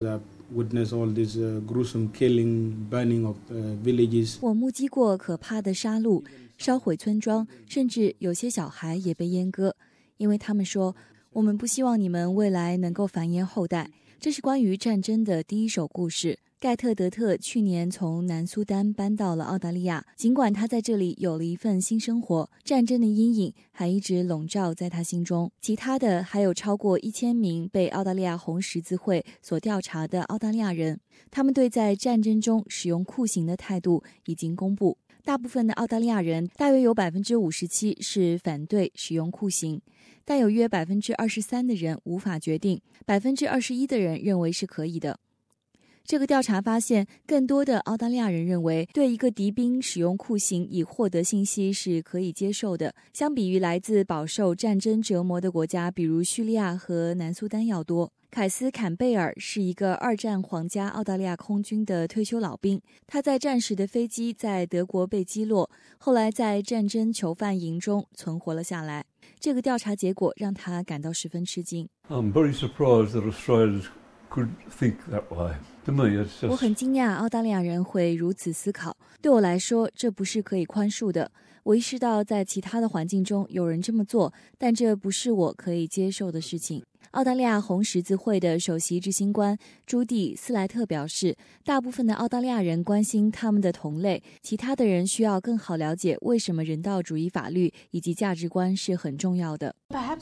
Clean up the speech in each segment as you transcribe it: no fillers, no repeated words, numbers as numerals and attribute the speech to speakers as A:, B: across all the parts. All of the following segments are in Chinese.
A: 我目击过可怕的杀戮、烧毁村庄，甚至有些小孩也被阉割，因为他们说，我们不希望你们未来能够繁衍后代。这是关于战争的第一手故事。盖特·德特去年从南苏丹搬到了澳大利亚，尽管他在这里有了一份新生活，战争的阴影还一直笼罩在他心中。其他的还有超过1000名被澳大利亚红十字会所调查的澳大利亚人，他们对在战争中使用酷刑的态度已经公布。大部分的澳大利亚人，大约有57%是反对使用酷刑，但有约23%的人无法决定，21%的人认为是可以的。这个调查发现，更多的澳大利亚人认为对一个敌兵使用酷刑以获得信息是可以接受的，相比于来自饱受战争折磨的国家，比如叙利亚和南苏丹要多。凯斯·坎贝尔是一个2战皇家澳大利亚空军的退休老兵，他在战时的飞机在德国被击落，后来在战争囚犯营中存活了下来。这个调查结果让他感到十分吃惊。
B: I'm very surprised that Australia could think that way. To me, it's just...
A: 我很惊讶澳大利亚人会如此思考。对我来说，这不是可以宽恕的。我意识到在其他的环境中有人这么做，但这不是我可以接受的事情。澳大利亚红十字会的首席执行官朱蒂·斯莱特表示，大部分的澳大利亚人关心他们的同类，其他的人需要更好了解为什么人道主义法律以及价值观是很重要的。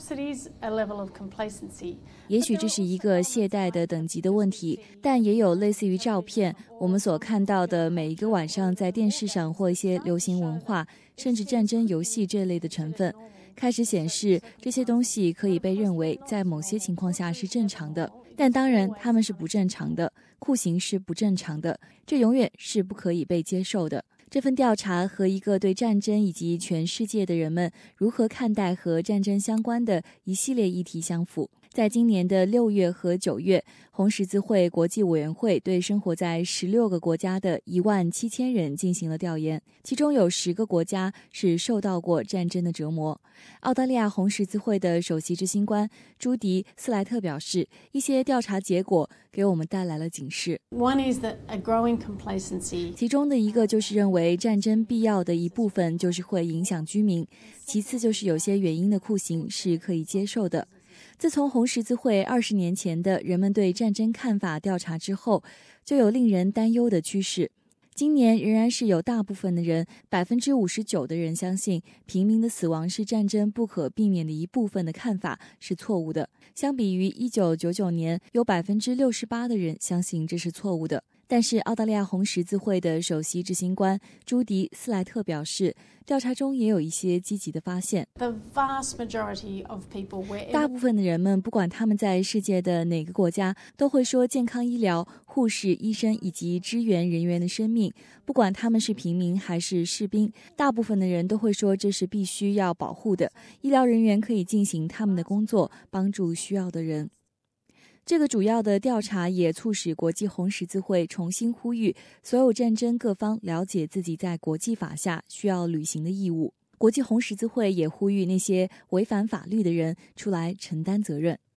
A: 也许这是一个懈怠的等级的问题，但也有类似于照片我们所看到的每一个晚上在电视上或一些流行文化甚至战争游戏这类的成分，开始显示这些东西可以被认为在某些情况下是正常的，但当然它们是不正常的，酷刑是不正常的，这永远是不可以被接受的。这份调查和一个对战争以及全世界的人们如何看待和战争相关的一系列议题相符。在今年的6月和9月，红十字会国际委员会对生活在16个国家的17000人进行了调研，其中有10个国家是受到过战争的折磨。澳大利亚红十字会的首席执行官朱迪·斯莱特表示，一些调查结果给我们带来了警示。其中的一个就是认为战争必要的一部分就是会影响居民，其次就是有些原因的酷刑是可以接受的。自从红十字会20年前的人们对战争看法调查之后，就有令人担忧的趋势。今年仍然是有大部分的人，59%的人相信平民的死亡是战争不可避免的一部分的看法是错误的。相比于1999年，有68%的人相信这是错误的。但是澳大利亚红十字会的首席执行官朱迪·斯莱特表示，调查中也有一些积极的发现。大部分的人们，不管他们在世界的哪个国家，都会说健康医疗、护士、医生以及支援人员的生命，不管他们是平民还是士兵，大部分的人都会说这是必须要保护的。医疗人员可以进行他们的工作，帮助需要的人。这个主要的调查也促使国际红十字会重新呼吁所有战争各方了解自己在国际法下需要履行的义务。国际红十字会也呼吁那些违反法律的人出来承担责任。